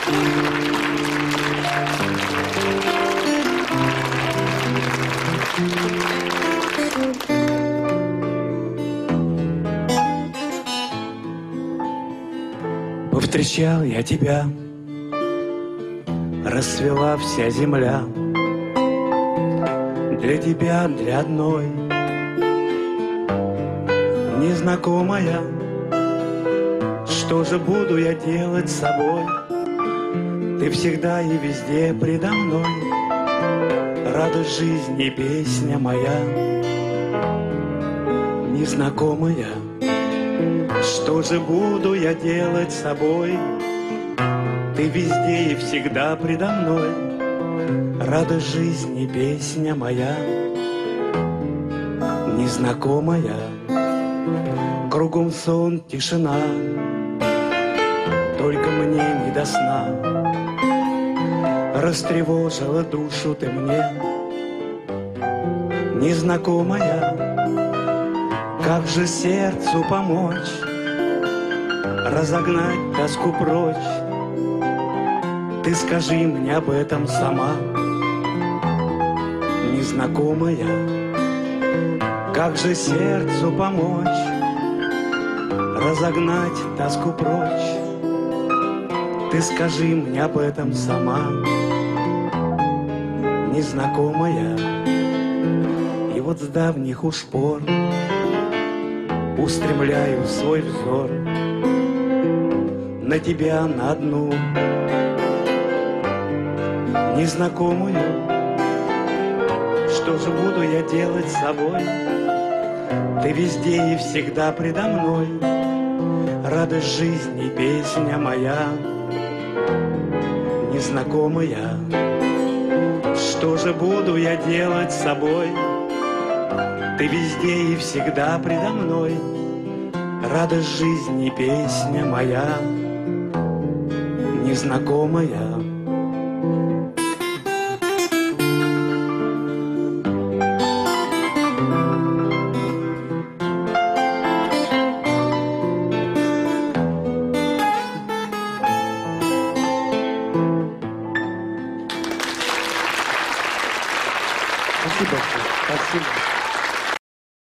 Повстречал я тебя, расцвела вся земля. Для тебя, для одной, незнакомая. Что же буду я делать с собой? Ты всегда и везде предо мной. Радость жизни, песня моя, незнакомая. Что же буду я делать с собой? Ты везде и всегда предо мной. Радость жизни, песня моя, незнакомая. Кругом сон, тишина, только мне не до сна. Растревожила душу ты мне, незнакомая. Как же сердцу помочь разогнать тоску прочь? Ты скажи мне об этом сама, незнакомая. Как же сердцу помочь разогнать тоску прочь? Ты скажи мне об этом сама, незнакомая. И вот с давних уж пор устремляю свой взор на тебя, на одну незнакомую. Что же буду я делать с собой? Ты везде и всегда предо мной. Радость жизни, песня моя, незнакомая. Что же буду я делать с собой? Ты везде и всегда предо мной. Радость жизни, песня моя, незнакомая. Спасибо. Спасибо.